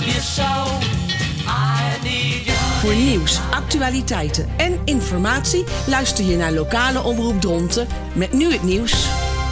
love you so. I need you. Voor nieuws, actualiteiten en informatie luister je naar lokale omroep Dronten met nu het nieuws.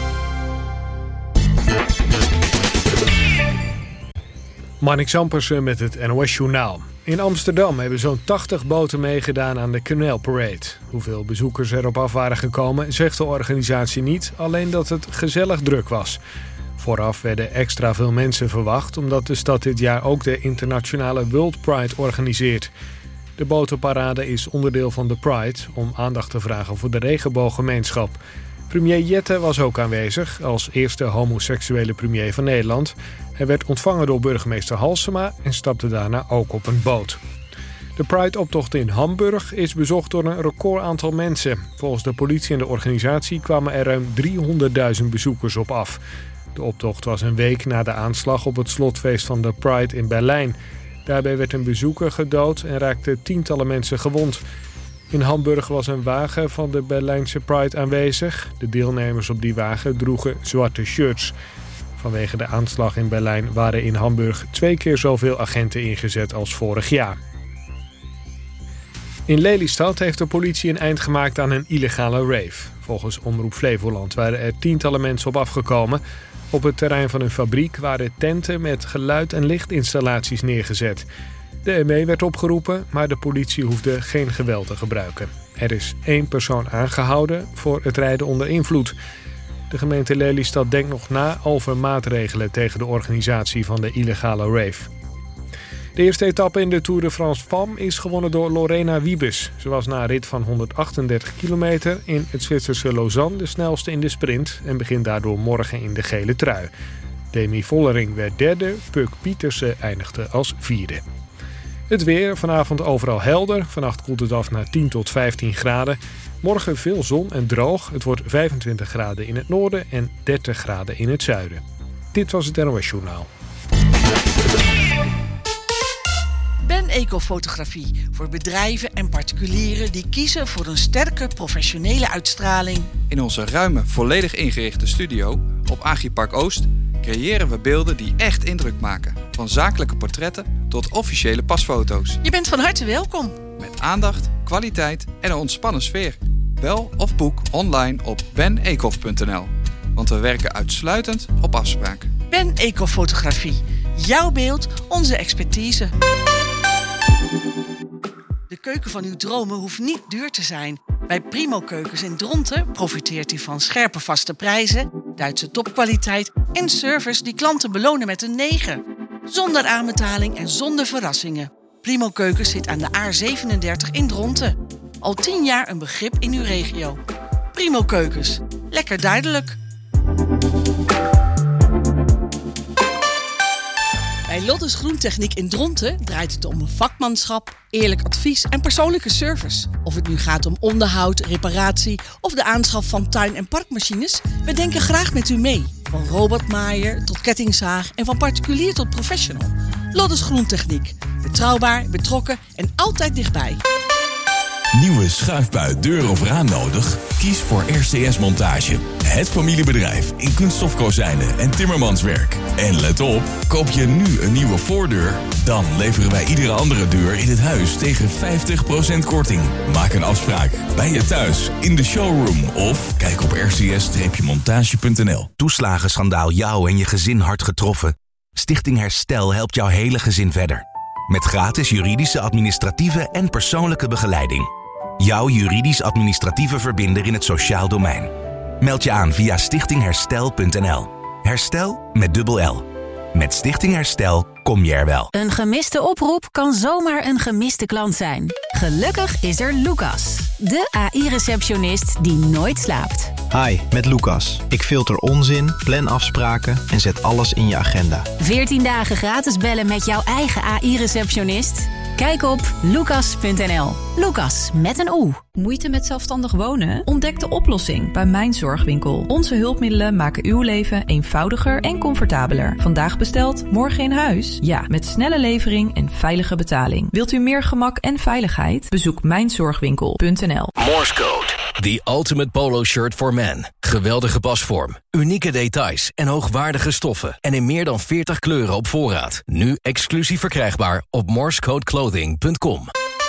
Marnik Zampersen met het NOS Journaal. In Amsterdam hebben zo'n 80 boten meegedaan aan de Canal Parade. Hoeveel bezoekers erop af waren gekomen, zegt de organisatie niet, alleen dat het gezellig druk was. Vooraf werden extra veel mensen verwacht, omdat de stad dit jaar ook de internationale World Pride organiseert. De botenparade is onderdeel van de Pride, om aandacht te vragen voor de regenbooggemeenschap. Premier Jette was ook aanwezig, als eerste homoseksuele premier van Nederland. Hij werd ontvangen door burgemeester Halsema en stapte daarna ook op een boot. De Pride-optocht in Hamburg is bezocht door een record aantal mensen. Volgens de politie en de organisatie kwamen er ruim 300.000 bezoekers op af. De optocht was een week na de aanslag op het slotfeest van de Pride in Berlijn. Daarbij werd een bezoeker gedood en raakten tientallen mensen gewond. In Hamburg was een wagen van de Berlijnse Pride aanwezig. De deelnemers op die wagen droegen zwarte shirts. Vanwege de aanslag in Berlijn waren in Hamburg 2 keer zoveel agenten ingezet als vorig jaar. In Lelystad heeft de politie een eind gemaakt aan een illegale rave. Volgens Omroep Flevoland waren er tientallen mensen op afgekomen. Op het terrein van een fabriek waren tenten met geluid- en lichtinstallaties neergezet. De ME werd opgeroepen, maar de politie hoefde geen geweld te gebruiken. Er is 1 persoon aangehouden voor het rijden onder invloed. De gemeente Lelystad denkt nog na over maatregelen tegen de organisatie van de illegale rave. De eerste etappe in de Tour de France Femmes is gewonnen door Lorena Wiebes. Ze was na een rit van 138 kilometer in het Zwitserse Lausanne de snelste in de sprint en begint daardoor morgen in de gele trui. Demi Vollering werd derde, Puk Pietersen eindigde als vierde. Het weer, vanavond overal helder. Vannacht koelt het af naar 10 tot 15 graden. Morgen veel zon en droog. Het wordt 25 graden in het noorden en 30 graden in het zuiden. Dit was het NOS Journaal. Ben Ecofotografie voor bedrijven en particulieren die kiezen voor een sterke professionele uitstraling. In onze ruime, volledig ingerichte studio op Agripark Oost creëren we beelden die echt indruk maken. Van zakelijke portretten tot officiële pasfoto's. Je bent van harte welkom. Met aandacht, kwaliteit en een ontspannen sfeer. Bel of boek online op benecof.nl. Want we werken uitsluitend op afspraak. Ben Ecofotografie. Jouw beeld, onze expertise. De keuken van uw dromen hoeft niet duur te zijn. Bij Primo Keukens in Dronten profiteert u van scherpe vaste prijzen, Duitse topkwaliteit en service die klanten belonen met een 9. Zonder aanbetaling en zonder verrassingen. Primo Keukens zit aan de A37 in Dronten. Al 10 jaar een begrip in uw regio. Primo Keukens. Lekker duidelijk. Bij Lottes Groentechniek in Dronten draait het om vakmanschap, eerlijk advies en persoonlijke service. Of het nu gaat om onderhoud, reparatie of de aanschaf van tuin- en parkmachines, we denken graag met u mee. Van robotmaaier tot kettingzaag en van particulier tot professional. Lottes Groentechniek. Betrouwbaar, betrokken en altijd dichtbij. Nieuwe schuifbui, deur of raam nodig? Kies voor RCS Montage. Het familiebedrijf in kunststofkozijnen en timmermanswerk. En let op, koop je nu een nieuwe voordeur, dan leveren wij iedere andere deur in het huis tegen 50% korting. Maak een afspraak bij je thuis, in de showroom of kijk op rcs-montage.nl. Toeslagenschandaal jou en je gezin hard getroffen? Stichting Herstel helpt jouw hele gezin verder. Met gratis juridische, administratieve en persoonlijke begeleiding. Jouw juridisch-administratieve verbinder in het sociaal domein. Meld je aan via stichtingherstel.nl. Herstel met dubbel L. Met Stichting Herstel kom je er wel. Een gemiste oproep kan zomaar een gemiste klant zijn. Gelukkig is er Lucas, de AI-receptionist die nooit slaapt. Hi, met Lucas. Ik filter onzin, plan afspraken en zet alles in je agenda. 14 dagen gratis bellen met jouw eigen AI-receptionist? Kijk op lucas.nl. Lucas met een O. Moeite met zelfstandig wonen? Ontdek de oplossing bij Mijn Zorgwinkel. Onze hulpmiddelen maken uw leven eenvoudiger en comfortabeler. Vandaag besteld, morgen in huis? Ja, met snelle levering en veilige betaling. Wilt u meer gemak en veiligheid? Bezoek mijnzorgwinkel.nl. Morse code. The Ultimate Polo Shirt for Men. Geweldige pasvorm, unieke details en hoogwaardige stoffen. En in meer dan 40 kleuren op voorraad. Nu exclusief verkrijgbaar op morsecodeclothing.com.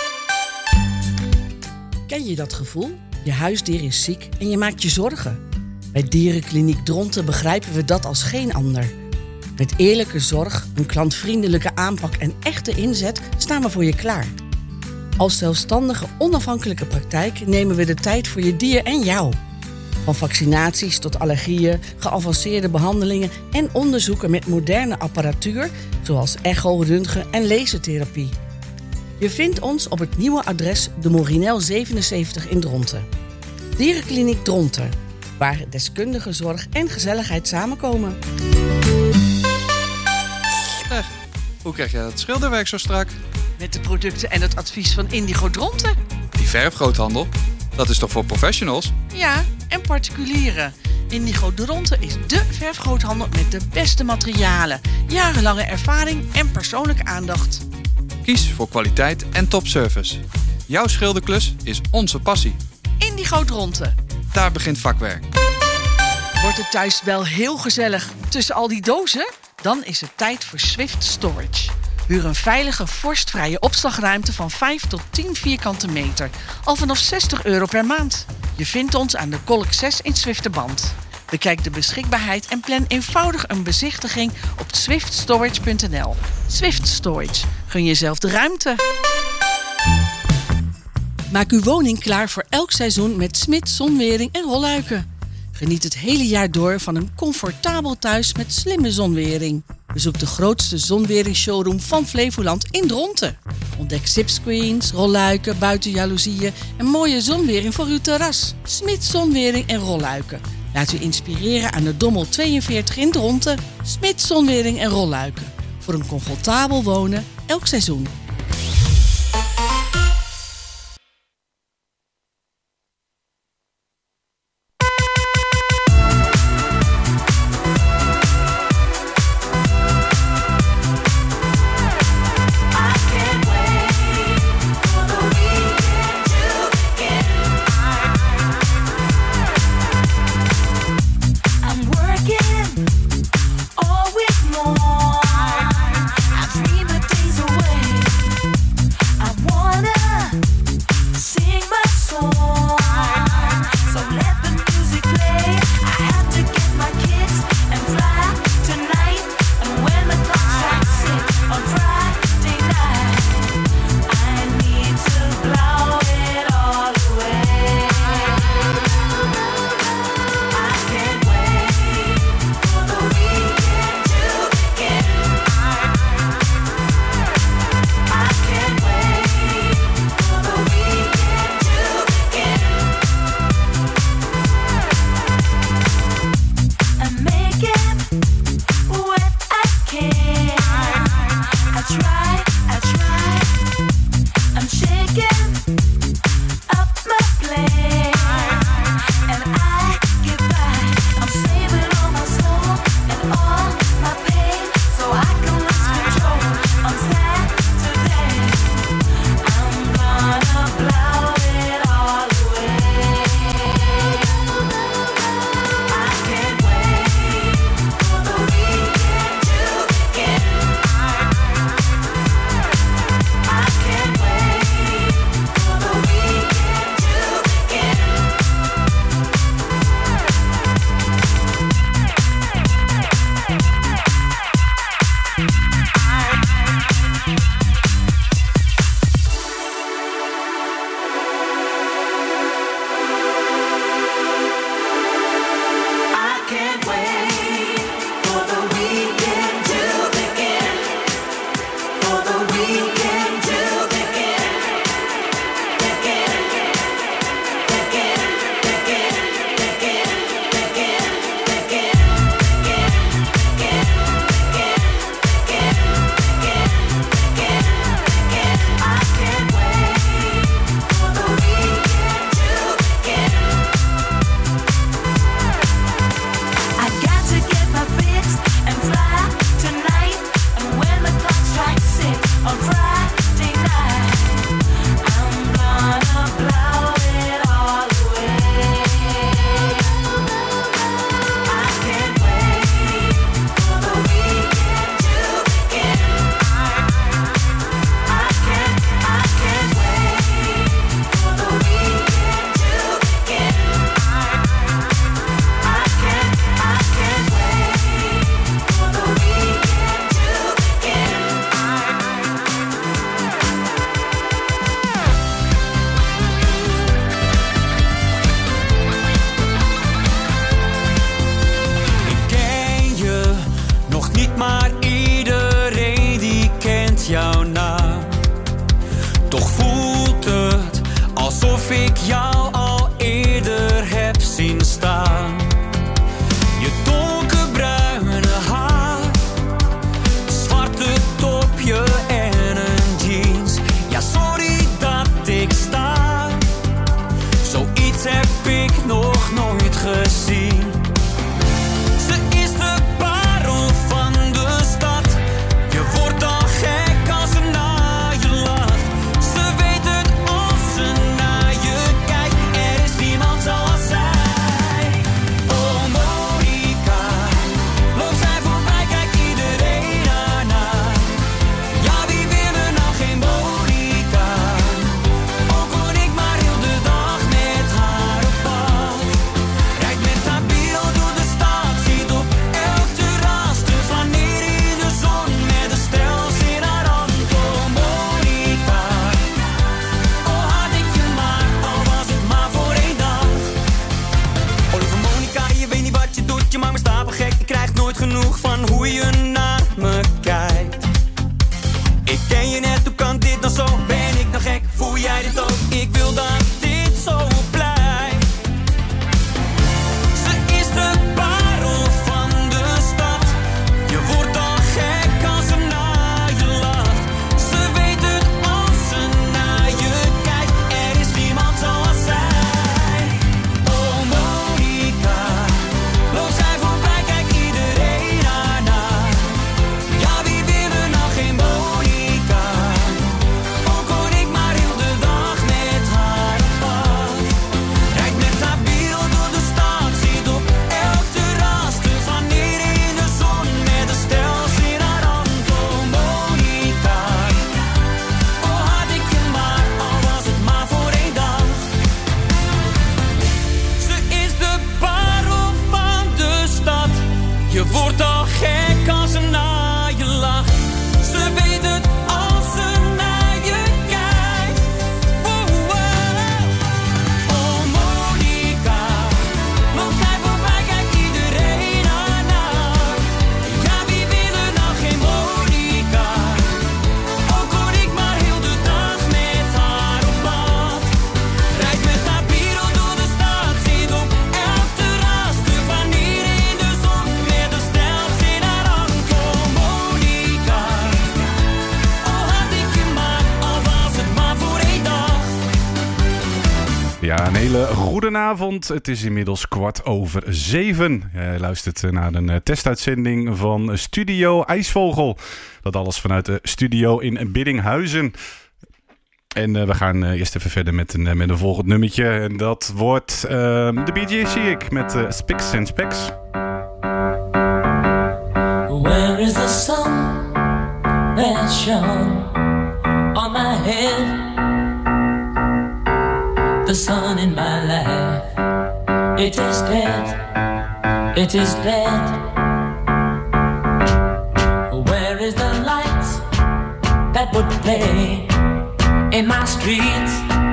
Ken je dat gevoel? Je huisdier is ziek en je maakt je zorgen. Bij Dierenkliniek Dronten begrijpen we dat als geen ander. Met eerlijke zorg, een klantvriendelijke aanpak en echte inzet staan we voor je klaar. Als zelfstandige, onafhankelijke praktijk nemen we de tijd voor je dier en jou. Van vaccinaties tot allergieën, geavanceerde behandelingen en onderzoeken met moderne apparatuur, zoals echo, röntgen en lasertherapie. Je vindt ons op het nieuwe adres de Morinel 77 in Dronten. Dierenkliniek Dronten, waar deskundige zorg en gezelligheid samenkomen. Hoe krijg jij dat schilderwerk zo strak? Met de producten en het advies van Indigo Dronten. Die verfgroothandel, dat is toch voor professionals? Ja, en particulieren. Indigo Dronten is dé verfgroothandel met de beste materialen, jarenlange ervaring en persoonlijke aandacht. Kies voor kwaliteit en topservice. Jouw schilderklus is onze passie. Indigo Dronten. Daar begint vakwerk. Wordt het thuis wel heel gezellig tussen al die dozen? Dan is het tijd voor Swift Storage. Huur een veilige, vorstvrije opslagruimte van 5 tot 10 vierkante meter. Al vanaf €60 per maand. Je vindt ons aan de Kolk 6 in Zwifterband. Bekijk de beschikbaarheid en plan eenvoudig een bezichtiging op swiftstorage.nl. Swift Storage. Gun jezelf de ruimte. Maak uw woning klaar voor elk seizoen met Smit zonwering en rolluiken. Geniet het hele jaar door van een comfortabel thuis met slimme zonwering. Bezoek de grootste zonweringsshowroom van Flevoland in Dronten. Ontdek zipscreens, rolluiken, buitenjaloezieën en mooie zonwering voor uw terras. Smit zonwering en rolluiken. Laat u inspireren aan de Dommel 42 in Dronten. Smit zonwering en rolluiken. Voor een comfortabel wonen elk seizoen. On Friday Ik ken je net, hoe kan dit nou zo? Ben ik nou gek, voel jij dit ook? Ik wil dat dit zo blijft. Ze is de parel van de stad. Je wordt al gek als ze naar je lacht. Ze weet het als ze naar je kijkt. Er is niemand zoals zij. Oh Monica, loopt zij voorbij, kijkt iedereen ernaar. Ja, wie wil er nou geen Monica? Ook hoor ik maar heel de dag met haar op pad. Rijdt met haar wiel door de stad, zit op elk terras te flaneren in de zon met een stels in haar hand. Oh Monica, oh had ik je maar, al was het maar voor één dag. Ze is de parel van de stad. Je wordt al gek als ze naar je lacht. Ze weet het als ze naar je kijkt. Wow, wow. Oh Monica, loopt zij voorbij, kijkt iedereen ernaar. Ja, wie wil er nou geen Monica? Ook hoor ik maar heel de dag met haar op pad. Rijdt met haar bureau door de stad, zit op elk terras te flaneren in de zon met een stels in haar hand. Oh Monica, oh had ik je maar, al was het maar voor één dag. Ja, een hele goede avond. Het is inmiddels 7:15. Je luistert naar een testuitzending van Studio IJsvogel. Dat alles vanuit de studio in Biddinghuizen. En we gaan eerst even verder met een volgend nummertje. En dat wordt de Bee Gees, zie ik, met Spics and Specs. Where is the sun that shone on my head? The sun in my life, it is dead, it is dead. Where is the light that would play in my street?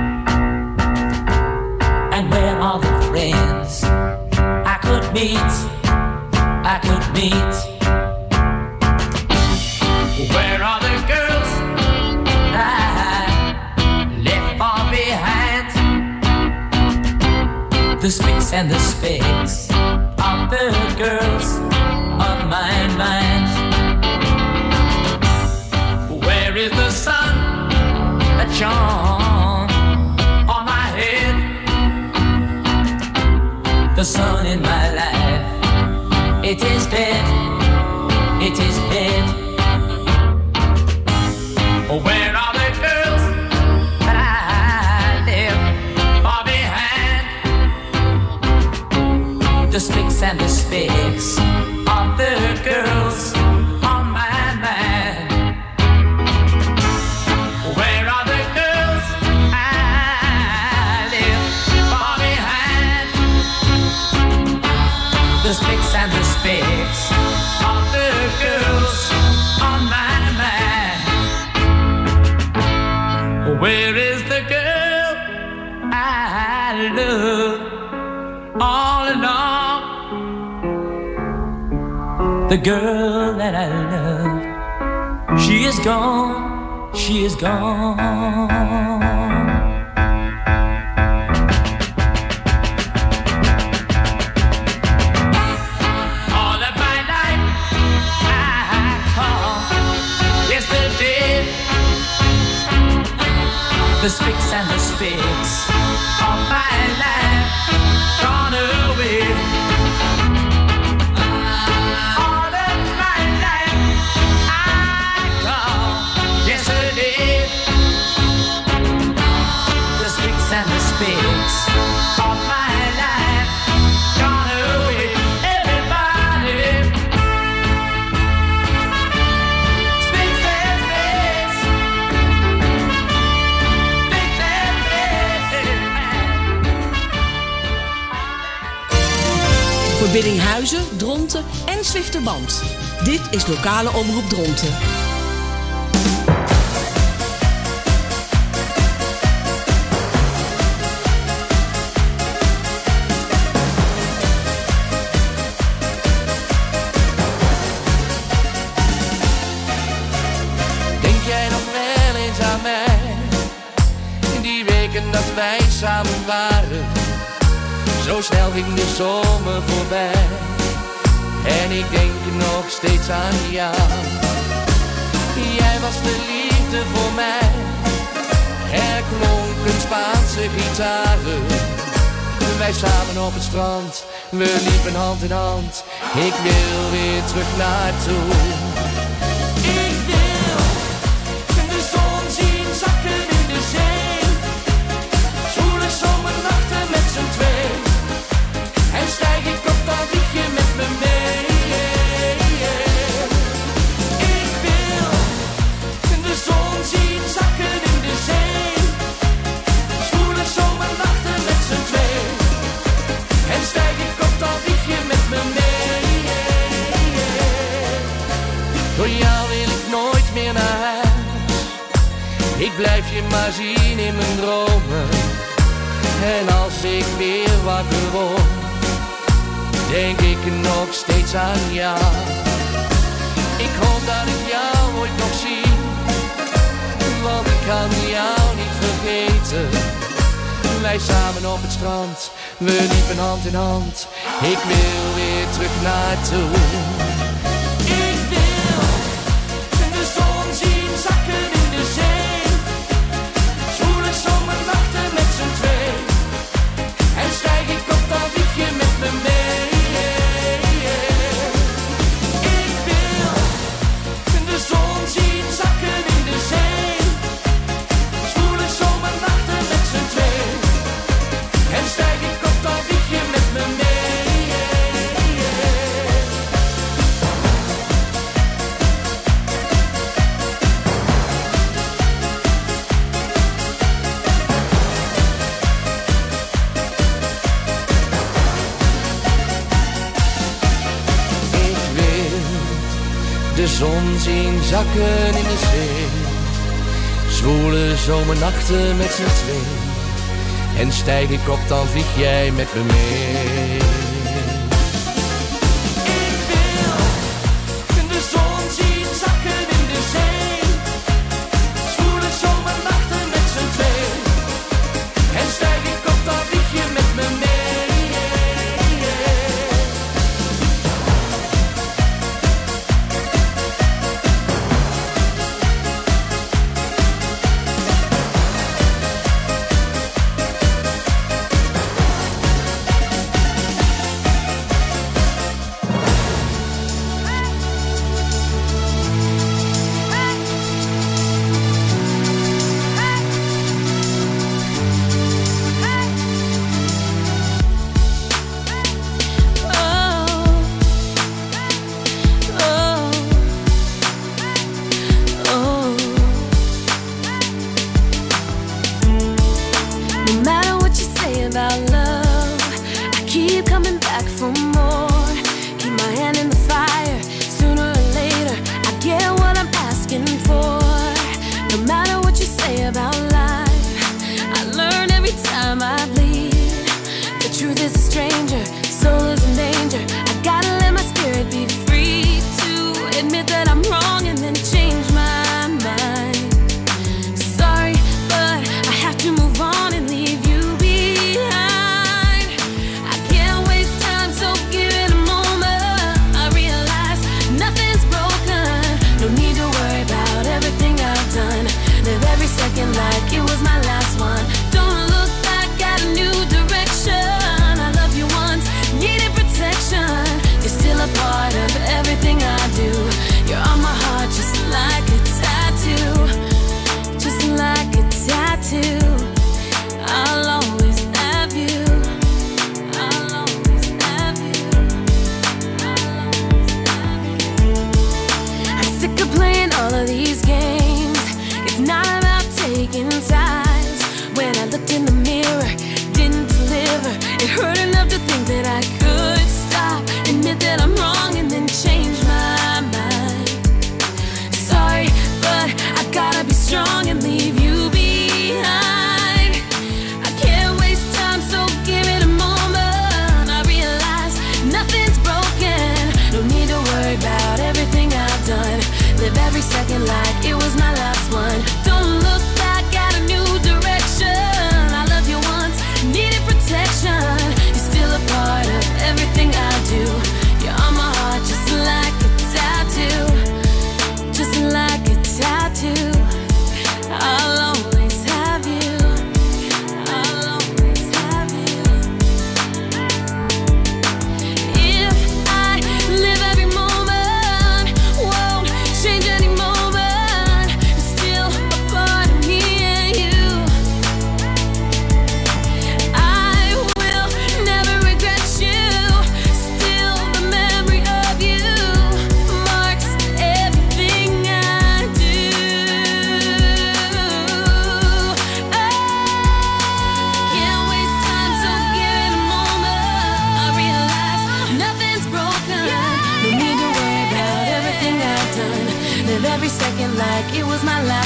And where are the friends I could meet, I could meet? Where are the girls I left far behind? The spics and the specks of the girls on my mind. Where is the sun that shone on my head? The sun in my life, it is dead, it is dead. Where are the girls that I left far behind? The spics and the specks of the girls on my mind. Where are the girls I left far behind? The spics and the specks of the girls on my mind. Where is the girl I love all along? The girl that I love, she is gone, she is gone. All of my life I call yesterday. The spics and the specks of my life gone away. All of my life I call yesterday. The spics and the specks of my life gone away. Everybody, spics and specks. Voor Biddinghuizen, Dronten en Zwifterband. Dit is lokale omroep Dronten. Denk jij nog dat wij samen waren. Zo snel ging de zomer voorbij. En ik denk nog steeds aan jou. Jij was de liefde voor mij. Er klonken Spaanse gitaren. Wij samen op het strand. We liepen hand in hand. Ik wil weer terug naartoe. Ik wil de zon zien zakken in de zee. Zwoele zomernachten met z'n twee. En stijg ik op, dan vlieg je met me mee. Ik wil de zon zien zakken in de zee. Zwoele zomernachten met z'n twee. En stijg ik op, dan vlieg je met me mee. Door jou wil ik nooit meer naar huis. Ik blijf je maar zien in mijn dromen. En als ik weer wakker word, denk ik nog steeds aan jou. Ik hoop dat ik jou ooit nog zie, want ik kan jou niet vergeten. Wij samen op het strand, we liepen hand in hand. Ik wil weer terug naartoe. Ik wil de zon zien zakken in de zee. Zwoele zomernachten met z'n twee. En stijg ik op, dan vlieg je met me mee. Ik wil de zon zien zakken in de zee. Zwoele zomernachten met z'n twee. En stijg ik op, dan vlieg je met me mee. De zon zien zakken in de zee. Zwoele zomernachten met z'n twee. En stijg ik op, dan vlieg jij met me mee. Ik wil de zon zien zakken in de zee. Zwoele zomernachten met z'n twee. En stijg ik op, dan vlieg je met me mee.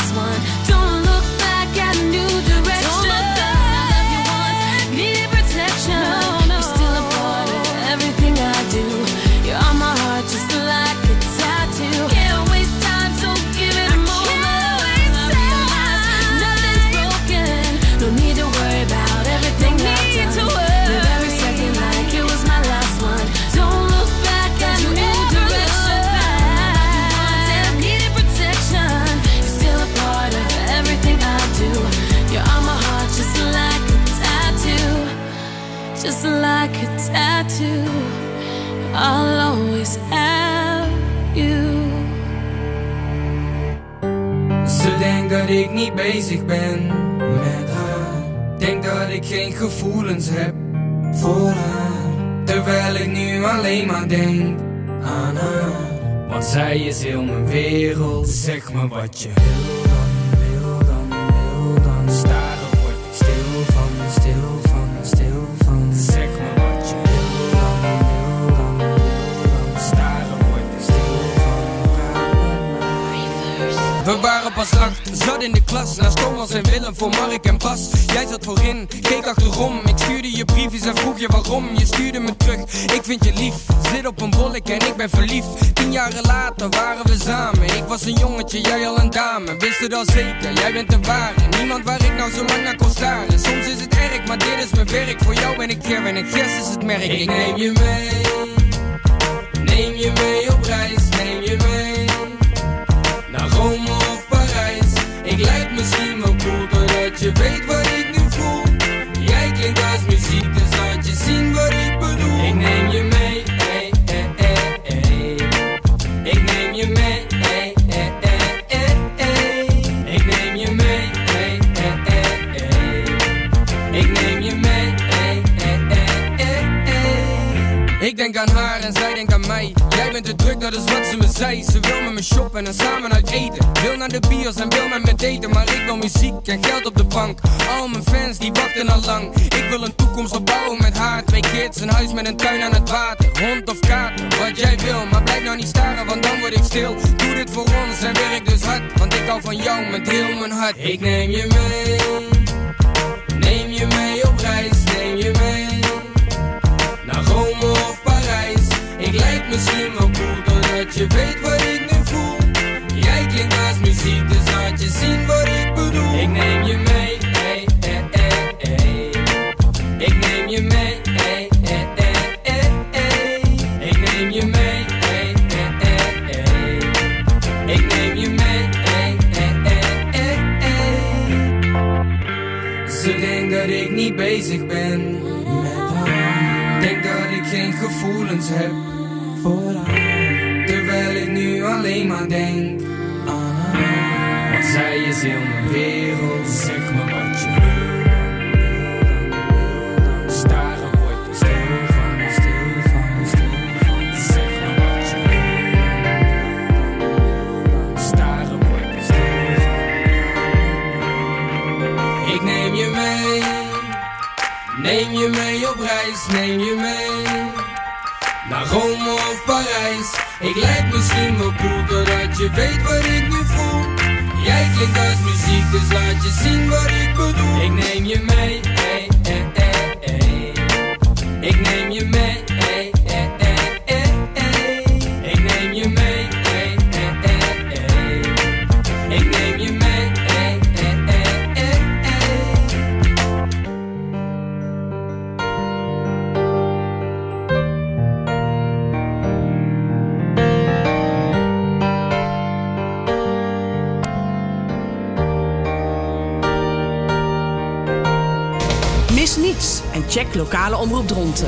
last one. Don't look back at a new direction. Don't look back. I love you once, needed protection. No. You're still a part of everything I do. You're on my heart just like a tattoo. Can't waste time, so give it a moment. Nothing's broken. No need to worry about everything I've done. Live every second like it was my last one. Don't look back at a new direction. I needed protection. You're still a part of everything I do. You're on my heart just like a tattoo. Just like a tattoo. I'll always have you. Ze denkt dat ik niet bezig ben met haar. Denk dat ik geen gevoelens heb voor haar. Terwijl ik nu alleen maar denk aan haar. Want zij is heel mijn wereld. Zeg me wat je wil dan, wil dan, wil dan. Staren word ik stil van, stil van, stil van. Zeg me wat je wil dan, wil dan, wil dan. Staren word ik stil van. We waren pas 8, zat in de klas. Naast Thomas en Willem voor Mark en Bas. Jij zat voorin, keek achterom. Ik stuurde je briefjes en vroeg je waarom. Je stuurde me terug, ik vind je lief. Zit op een bollek en ik ben verliefd. 10 jaren later waren we samen. Ik was een jongetje, jij al een dame. Wist het al zeker, jij bent de ware. Niemand waar ik nou zo lang naar kon staren. Soms is het erg, maar dit is mijn werk. Voor jou ben ik Kevin en Gers is het merk. Ik neem je mee. Neem je mee op reis, neem je mee. Naar Rome of Parijs. Ik lijk misschien wel cool, doordat je weet wat ik nu voel. Jij klinkt als muziek, dus laat je zien wat ik bedoel. Ik neem je mee, ey, ey, ey, ey. Ik neem je mee, ey, ey, ey, ey, ey. Ik neem je mee, ey, ey, ey, ey. Ik neem je mee, ey, ey, ey, ey, ey. Ik denk aan haar en zij denkt aan mij. Jij bent te druk, dat is wat ze me zei. Ze wil met me shoppen en samen uit eten. Wil naar de bios en wil met me daten. Maar ik wil muziek en geld op de bank. Al mijn fans die wachten al lang. Ik wil een toekomst opbouwen met haar. 2 kids, een huis met een tuin aan het water. Hond of kater, wat jij wil. Maar blijf nou niet staren, want dan word ik stil. Doe dit voor ons en werk dus hard. Want ik hou van jou met heel mijn hart. Ik neem je mee. Neem je mee op reis, neem je mee. Naar Rome of Parijs. Ik lijk misschien wel cool, doordat je weet wat ik nu voel. Jij klinkt als muziek, dus laat je zien wat ik bedoel. Ik neem je mee, ey, ey, ey, ey. Ik neem je mee, ey, ey, ey, ey, ey. Ik neem je mee, ey, ey, ey, ey. Ik neem je mee, ey, ey, ey, ey, ey. Ze denkt dat ik niet bezig ben met haar. Denk dat ik geen gevoelens heb voor haar. Terwijl ik nu alleen maar denk aan haar. Want zij is heel mijn wereld. Zeg me wat je wil dan, wil dan. Staren word ik stil van, stil van, stil van. Zeg me wat je wil dan. Staren word ik stil van. Ik neem je mee. Neem je mee op reis, neem je mee. Naar Rome of Parijs. Ik lijk misschien wel cool, doordat je weet wat ik nu voel. Jij klinkt als muziek, dus laat je zien wat ik bedoel. Ik neem je mee, ey, ey, ey, ey. Ik neem je mee, ey, ey, ey, ey, ey. Ik neem je mee, ey, ey, ey, ey. Ik neem je mee, ey, ey, ey, ey, ey. Mis niets en check lokale omroep Dronten.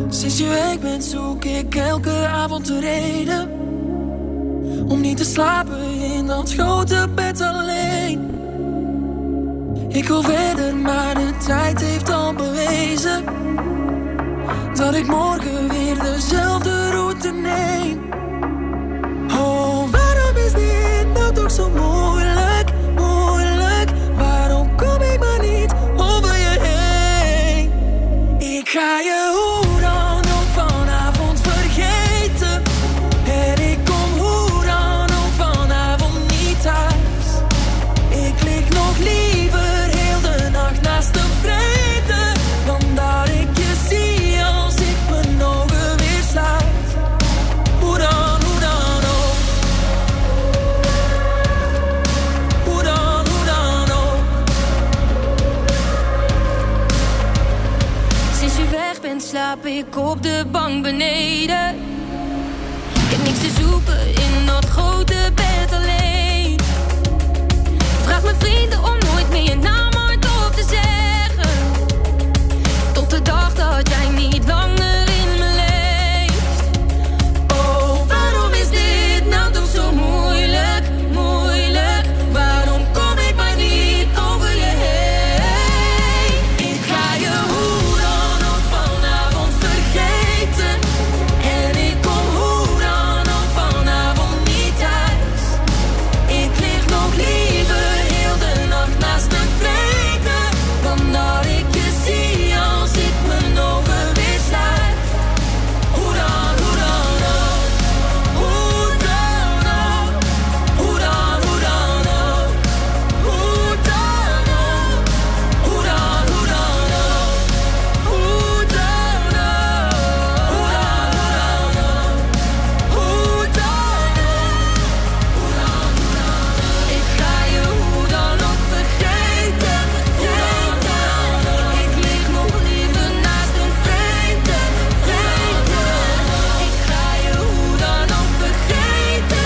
Sinds je weg bent zoek ik elke avond de reden om niet te slapen in dat grote bed alleen. Ik wil verder, maar de tijd heeft al bewezen dat ik morgen weer dezelfde route neem. Oh, waarom is dit nou toch zo moeilijk, moeilijk? Waarom kom ik maar niet over je heen? Ik ga je hoe dan ook vanavond vergeten. En ik kom hoe dan ook vanavond niet thuis. Ik lig nog liever heel de nacht naast de vreemde dan dat ik je zie als ik mijn ogen weer sluit. Hoe dan ook. Hoe dan ook. Sinds je weg bent slaap ik op de bank beneden. Ik heb niks te zoeken in dat grote bed alleen. Vraag mijn vrienden om nooit meer je naam hardop te zeggen. Tot de dag dat jij niet langer in me leeft. Oh, waarom is dit nou toch zo moeilijk, moeilijk? Waarom kom ik maar niet over je heen? Ik ga je hoe dan ook vanavond vergeten. En ik kom hoe dan ook vanavond niet thuis. Ik lig nog liever heel de nacht naast de vrede dan dat ik je zie als ik mijn ogen weer sluit. Hoe dan ook. Hoe dan ook. Hoe dan ook. Hoe dan ook. Hoe dan ook. Hoe dan ook. Hoe dan ook. Hoe dan ook. Ik ga je hoe dan ook vergeten. Ik lig nog liever naast een vreemde. Ik ga je hoe dan ook vergeten.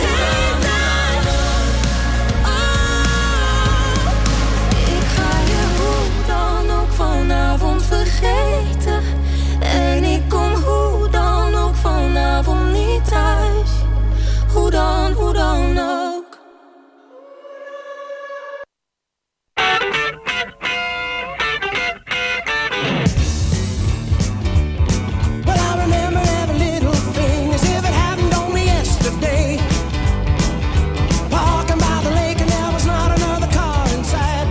Ik ga je hoe dan ook vanavond vergeten. En ik kom hoe dan ook vanavond niet thuis. Hoe dan ook. Well, I remember every little thing as if it happened only yesterday. Walking by the lake and there was not another car inside.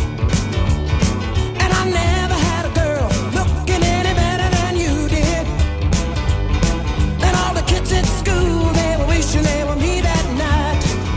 And I never had a girl looking any better than you did. And all the kids at school, they were wishing they were me that night.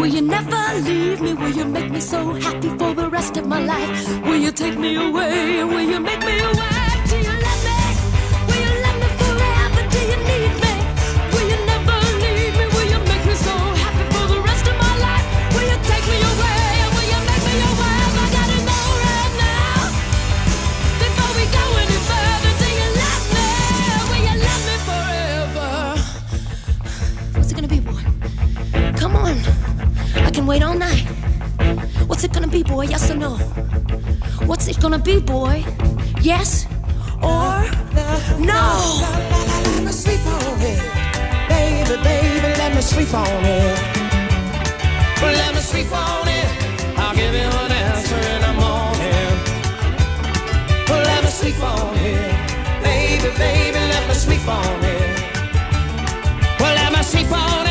Will you never leave me? Will you make me so happy for the rest of my life? Will you take me away? Will you make me your wife? Do you love me? Will you love me forever? Do you need me? Will you never leave me? Will you make me so happy for the rest of my life? Will you take me away? Will you make me your wife? I gotta know right now, before we go any further. Do you love me? Will you love me forever? What's it gonna be, boy? Come on, I can wait all night. What's it gonna be, boy? Yes or no? What's it gonna be, boy? Yes or no? Let me sleep on it, baby, baby. Let me sleep on it. Let me sleep on it. I'll give you an answer in the morning. Let me sleep on it, baby, baby. Let me sleep on it. Let me sleep on it.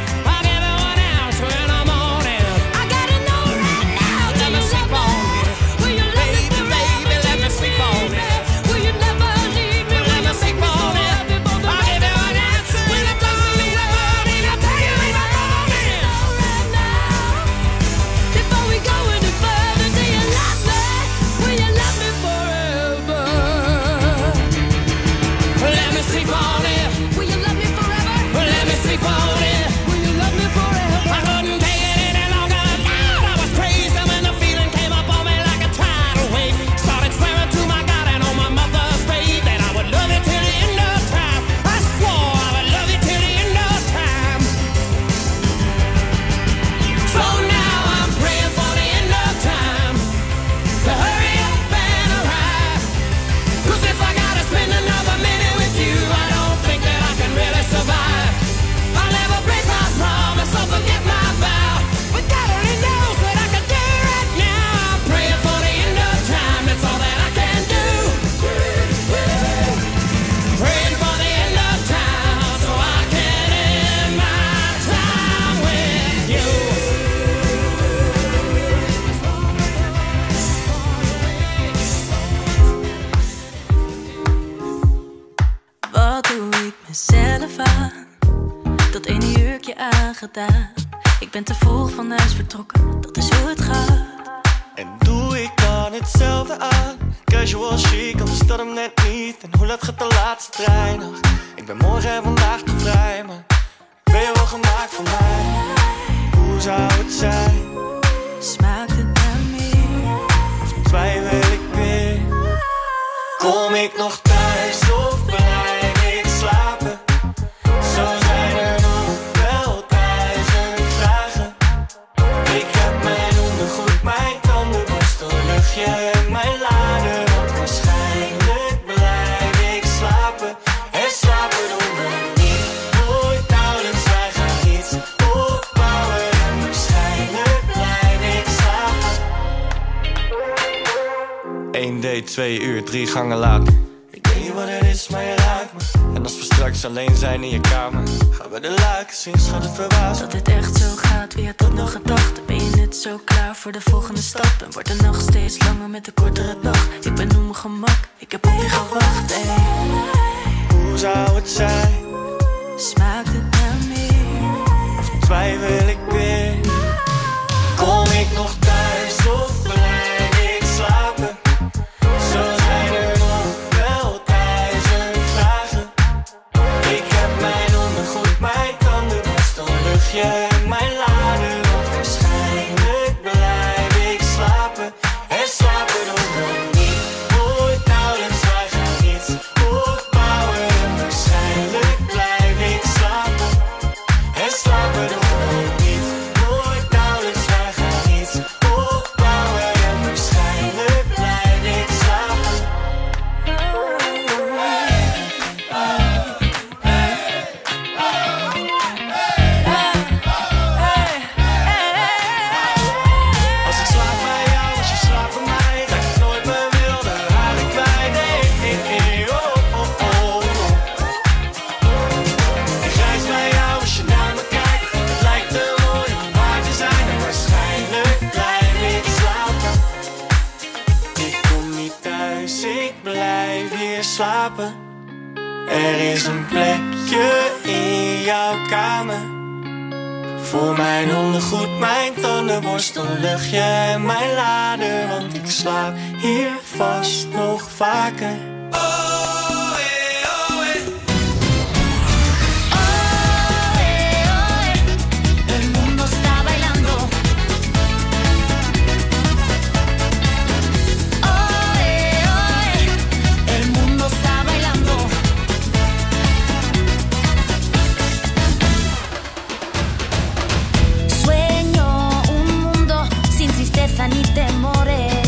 Ik ben te vroeg van huis vertrokken, dat is hoe het gaat. En doe ik dan hetzelfde aan? Casual chic, anders dat hem net niet. En hoe laat gaat de laatste trein nog? Ik ben morgen en vandaag te vrij, maar ben je wel gemaakt voor mij? Hoe zou het zijn? Smaakt het naar meer? Of twijfel ik weer? Kom ik nog thuis of blijf ik slapen? Zo zijn er nog wel 1000 vragen. Ik heb mijn ondergoed, mijn tandenborstel, luchtje en mijn lader. Want waarschijnlijk blijf ik slapen. En slapen doen we niet nooit nauwelijks. Wij gaan iets opbouwen. En waarschijnlijk blijf ik slapen. 1 date, 2 uur, 3 gangen later. Ik weet niet wat het is, maar je raakt me. En als we straks alleen zijn in je kamer, gaan we de luiken zien, schat het verbaasd. Dat dit echt zo gaat, wie had dat nog gedacht? Ben je net zo klaar voor de volgende stap? En wordt de nacht steeds langer met de kortere dag? Ik ben op mijn gemak, ik heb op je gewacht, ey. Hoe zou het zijn? Smaakt het naar meer? Of twijfel ik weer? Kom ik nog thuis of blijf ik slapen? Zo zijn er nog wel 1000 vragen. Ik heb mijn ondergoed, mijn tandenborstel, luchtje en mijn lader. Want waarschijnlijk blijf ik slapen. En slapen doen we niet nooit nauwelijks. Wij gaan iets opbouwen. En waarschijnlijk blijf ik slapen. En slapen doen we niet nooit nauwelijks. Wij gaan iets opbouwen. En waarschijnlijk blijf ik slapen. Als ik slaap bij jou, als je slaapt bij mij, dat ik nooit meer wil, dan raak ik kwijt. Oh, oh, oh, oh. Ik reis bij jou als je naar me kijkt. Het lijkt te mooi om waar te zijn. En waarschijnlijk blijf ik slapen. Ik kom niet thuis, ik blijf hier slapen. Er is een plekje in jouw kamer Voor mijn ondergoed, mijn tandenborstel, luchtje en mijn lader. Want ik slaap hier vast nog vaker. Ni temores,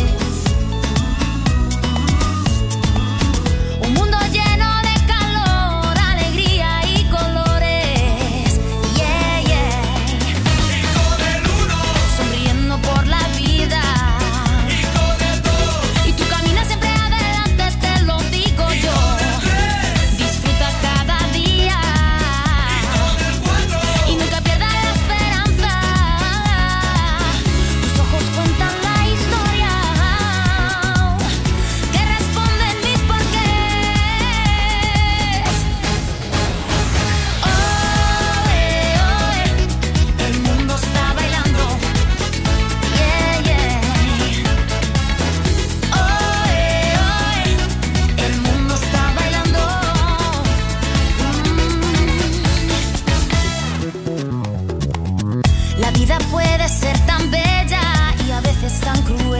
un mundo lleno de calor, alegría y colores, yeah, yeah. Y con el uno, sonriendo por la vida, y con el dos, y tú caminas siempre adelante, te lo digo y yo. con el tres, Disfruta cada día, y con el cuatro, y nunca pierdas la esperanza. Tus ojos cuentan la historia que responden mis porqués. El mundo está bailando, yeah, yeah. El mundo está bailando. La vida puede ser tan bella y a veces tan cruel.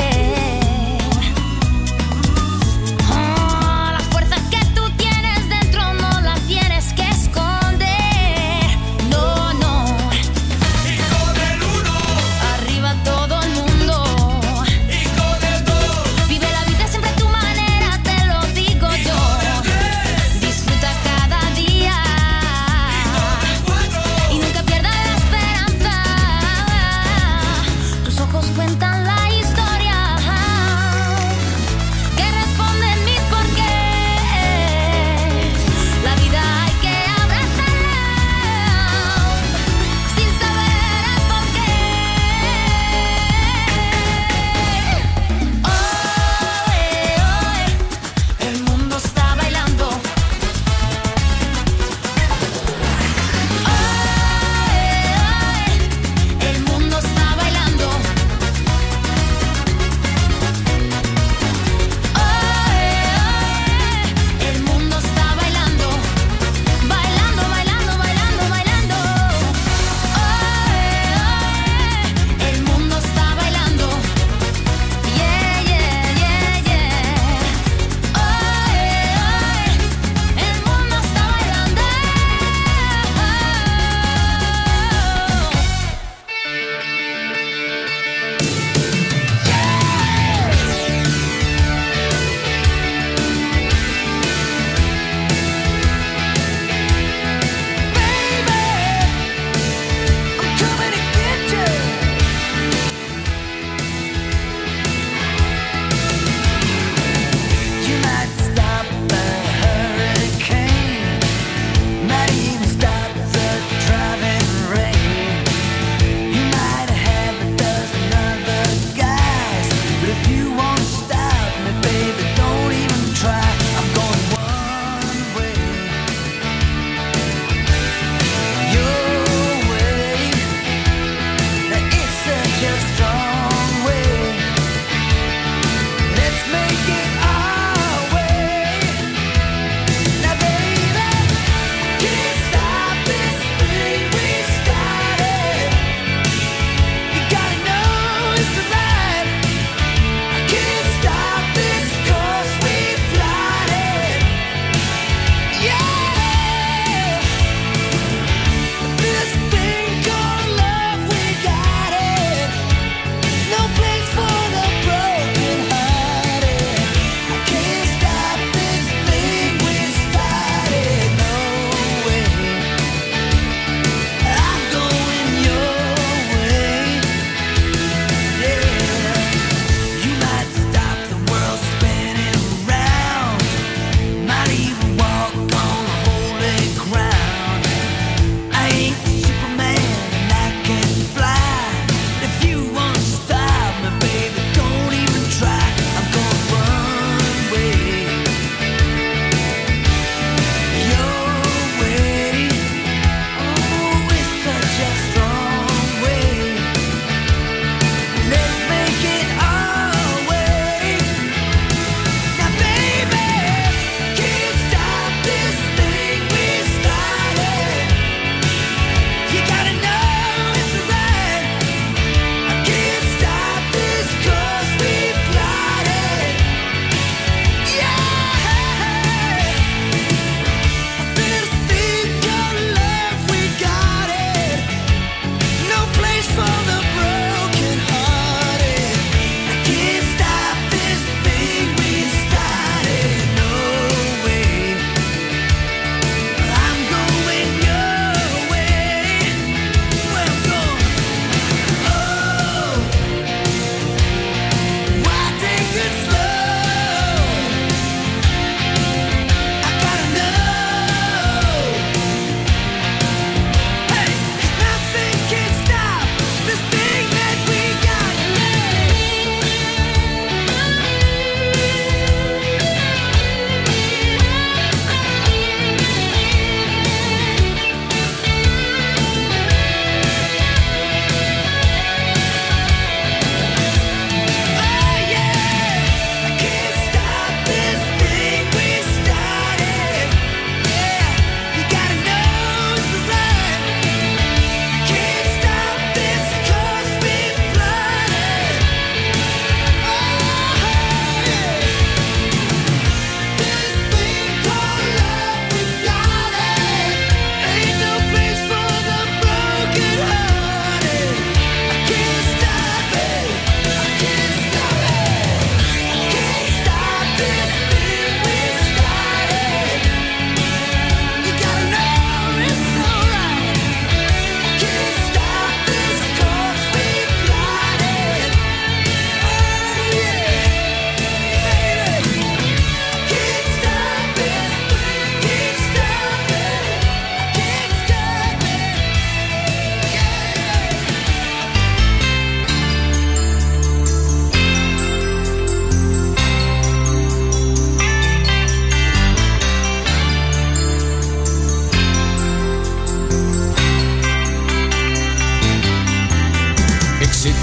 Oh, la fuerza que tú tienes dentro no la tienes que esconder. No, no. y con el uno, Arriba todo el mundo. y con el dos, Vive la vida siempre a tu manera, te lo digo y yo. con el tres, Disfruta cada día y con el cuatro, y nunca pierdas la esperanza.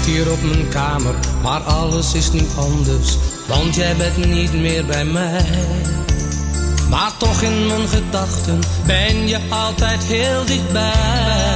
zit hier op mijn kamer, maar alles is nu anders, want jij bent niet meer bij mij. Maar toch in mijn gedachten ben je altijd heel dichtbij.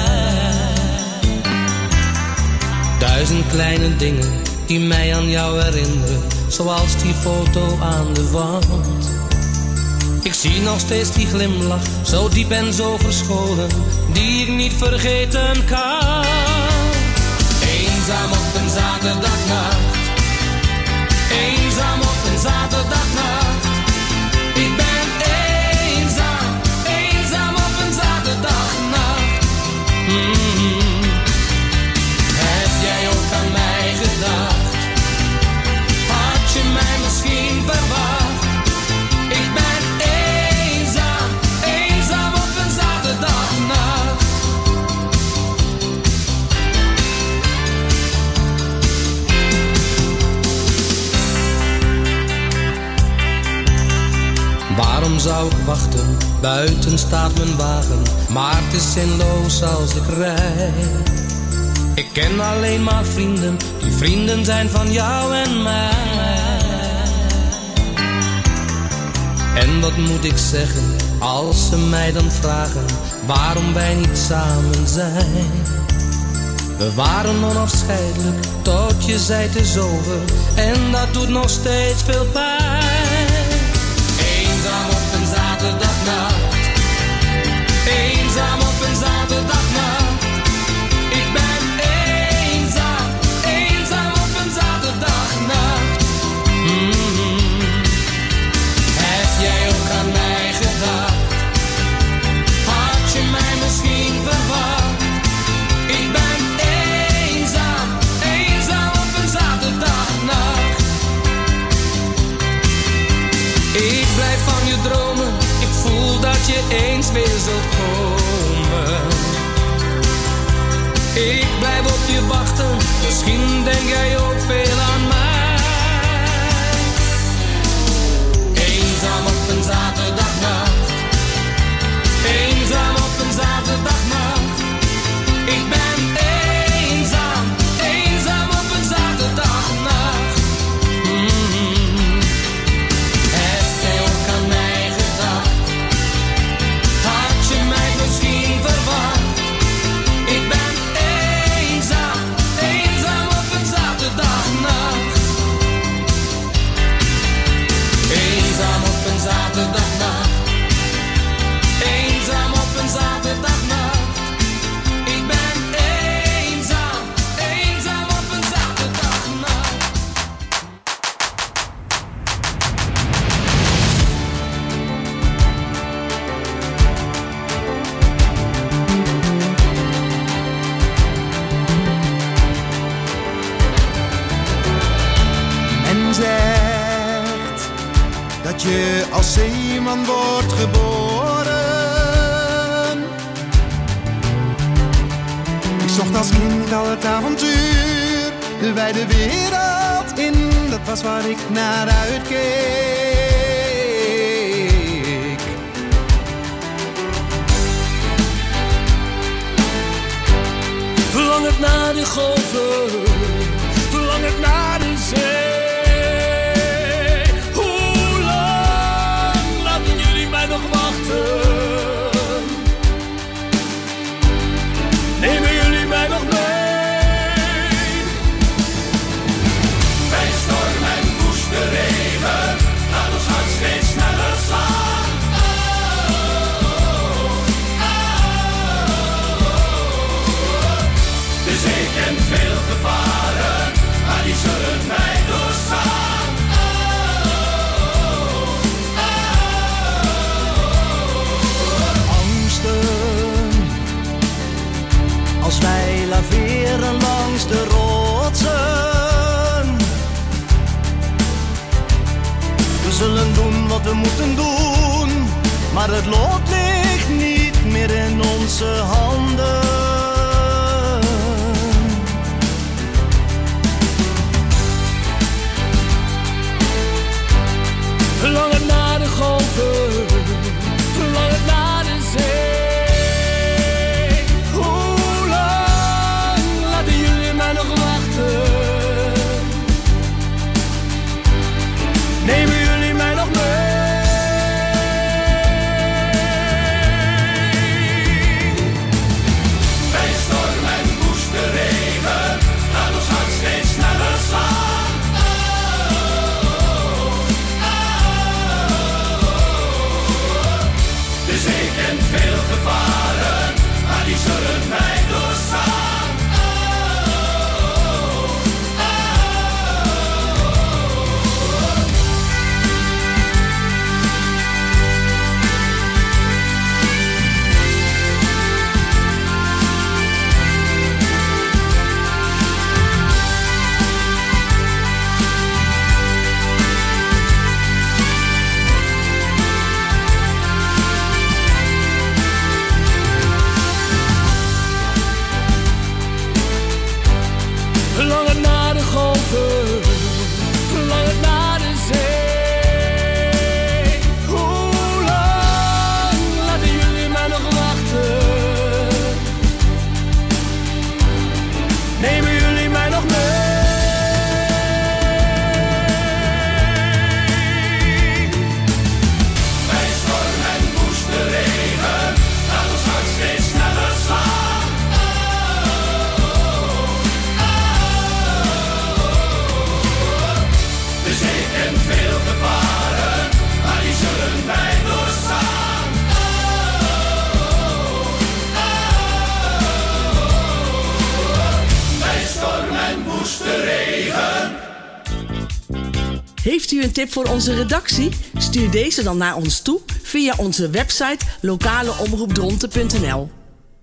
1000 kleine dingen die mij aan jou herinneren, zoals die foto aan de wand. Ik zie nog steeds die glimlach, zo diep en zo verscholen, die ik niet vergeten kan. Eenzaam op een zaterdagnacht, eenzaam op een zaterdagnacht. Ik ben eenzaam, eenzaam op een zaterdagnacht. Heb jij ook aan mij gedacht? Had je mij misschien verwacht? Ik ben eenzaam, eenzaam op een zaterdagnacht. Waarom zou ik wachten? Buiten staat mijn wagen, maar het is zinloos als ik rijd. Ik ken alleen maar vrienden, die vrienden zijn van jou en mij. En wat moet ik zeggen, als ze mij dan vragen, waarom wij niet samen zijn? We waren onafscheidelijk, tot je zei het is over, en dat doet nog steeds veel pijn. Eenzaam op een zaterdagnacht, eenzaam op een zaterdagnacht. Ik ben eenzaam, eenzaam op een zaterdagnacht. Heb jij ook aan mij gedacht? Had je mij misschien verwacht? Ik ben eenzaam, eenzaam op een zaterdagnacht. Ik blijf van je dromen, ik voel dat je eens weer zult komen. Ik blijf op je wachten, misschien denk jij ook veel aan mij. Eenzaam op een zaterdagnacht, eenzaam op een zaterdagnacht. Ik ben eenzaam, eenzaam op een zaterdagnacht. Heb jij ook aan mij gedacht? Had je mij misschien verwacht? Ik ben eenzaam, eenzaam op een zaterdagnacht. Eenzaam op een zaterdagnacht, eenzaam op een zaterdagnacht. Ik ben eenzaam, eenzaam op een zaterdagnacht. Men zegt dat je als zeeman wordt geboren. Ik zocht als kind al het avontuur, de wijde wereld in, dat was waar ik naar uitkeek. Verlang het naar de golven, verlang het naar de zee. Hoe lang laten jullie mij nog wachten? Nemen jullie mij nog mee? Bij storm en woeste regen laat ons hart steeds sneller slaan. De zee kent veel gevaren, maar die zullen mij doorstaan. Angsten, als wij laveren langs de rotsen. We zullen doen wat we moeten doen, maar het lot ligt niet meer in onze handen. Verlang het naar de golven, verlang het naar de zee. Hoe lang laten jullie mij nog wachten? nemen jullie mij nog mee? Bij storm en woeste regen laat ons hart steeds sneller slaan. De zee kent veel gevaren, maar die zullen wij doorstaan. Bij storm en woeste regen. Heeft u een tip voor onze redactie? Stuur deze dan naar ons toe via onze website lokaleomroepdronten.nl.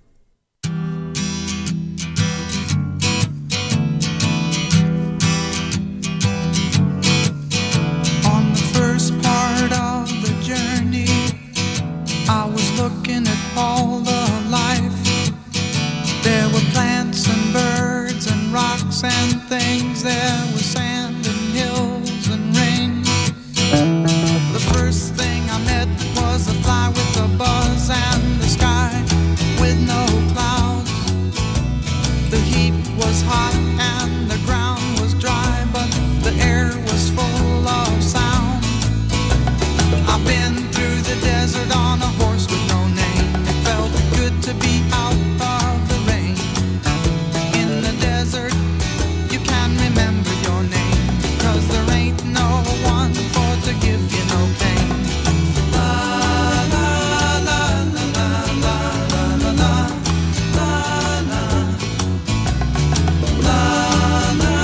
On the first part of the journey, I was looking at all the life. There were plants and birds and rocks and things. There was sand and hills and rain. The first thing I met was a fly with a buzz and the sky with no clouds. The heat was hot and the ground was dry, but the air was full of sound. I've been through the desert on a horse with no name. It felt good to be out of the rain. In the desert, you can remember your name, 'cause there ain't no one for to give you no pain. La la la la la la la la la la la la la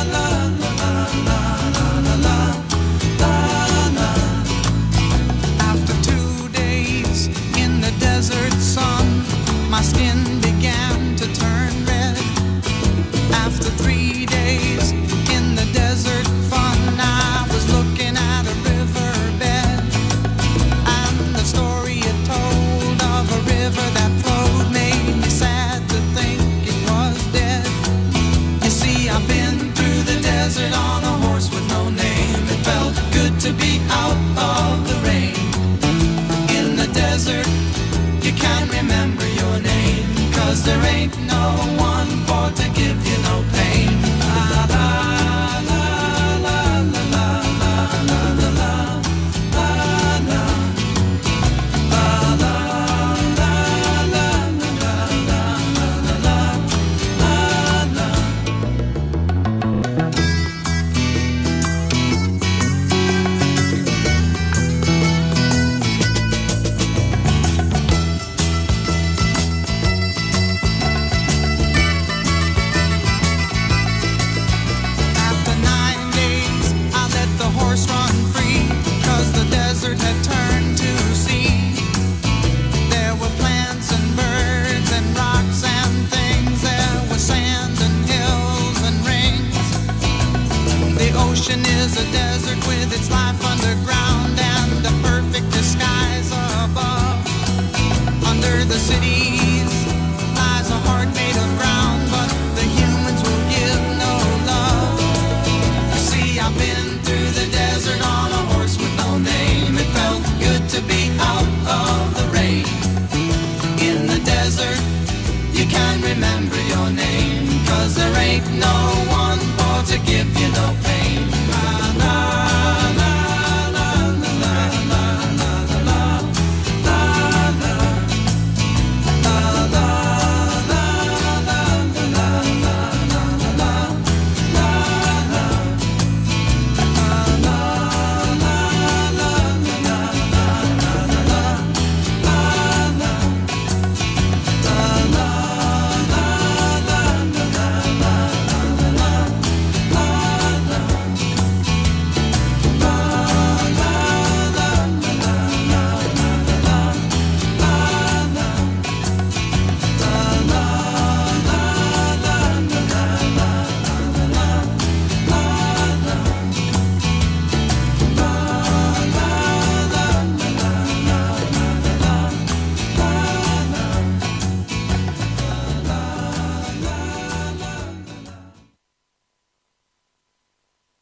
la la. After 2 days in the desert sun, my skin began to turn red. After 3 days in the desert fun, I was looking at a riverbed, and the story it told of a river that flowed made me sad to think it was dead. You see, I've been through the desert on a horse with no name. It felt good to be out of the rain. In the desert, you can't remember your name, 'cause there ain't no one for to give you no pain. La la la la la la la la la la la la la la la la la. After 9 days, I let the horse run free, 'cause the desert had turned to sea. There were plants and birds and rocks and things. There was sand and hills and rings. The ocean is a desert with its life underground and the perfect disguise above. Under the cities lies a heart made of ground, but the humans will give no love. You see, I've been through the desert on a horse with no name. It felt good to be out of the rain. In the desert, you can't remember your name, 'cause there ain't no one for to give